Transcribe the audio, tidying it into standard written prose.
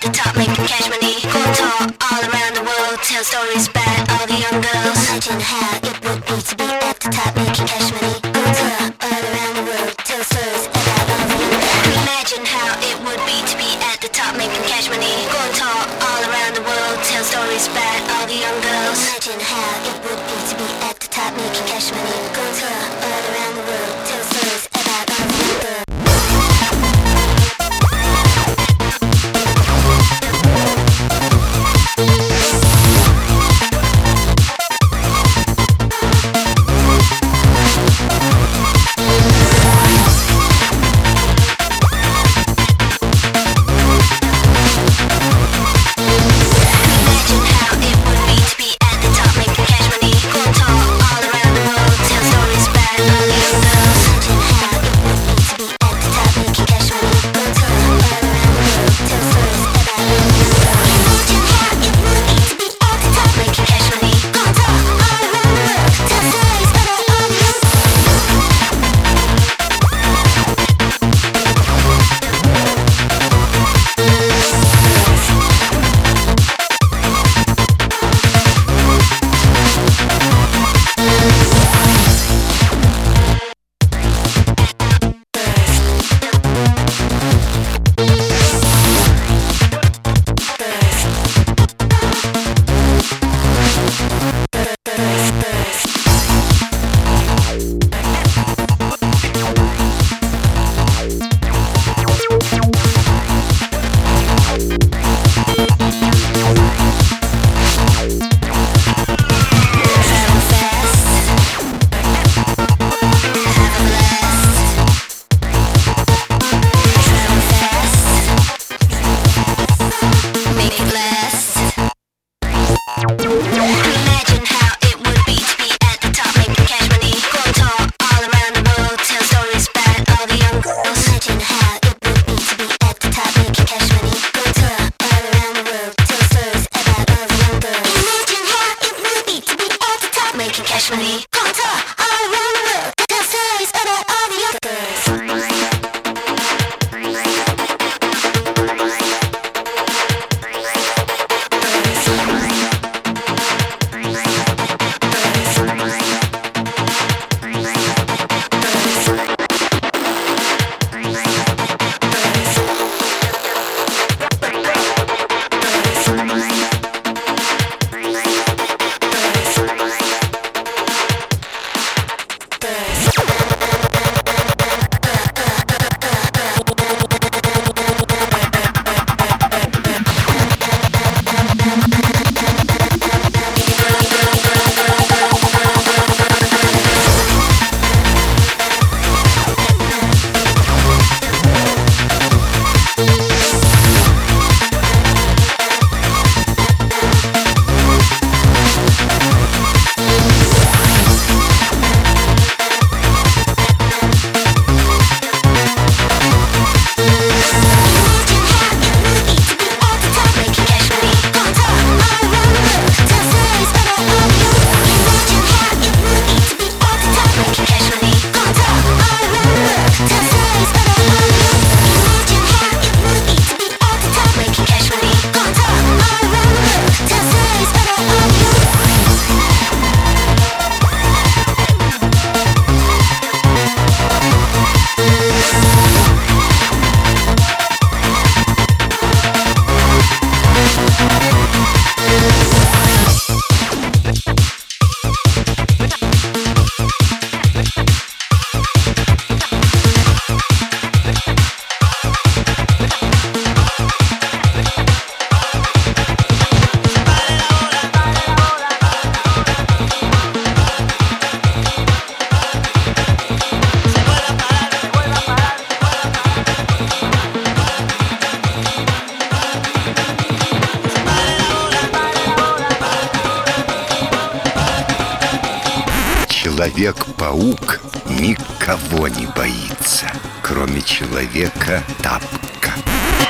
the top, making cash money. Going tall all around the world, tell stories about all the young girls. Imagine how it would be to be at the top, making cash money. Going tall all around the world, tell stories about all the young girls. Imagine how it would be to be at the top, making cash money. Going tall all around the world, tell stories about all the young girls. Imagine how it would be to be at the top, making cash money. Going tall all around the world, tell stories about all the young girls. Человек-паук никого не боится, кроме человека-тапка.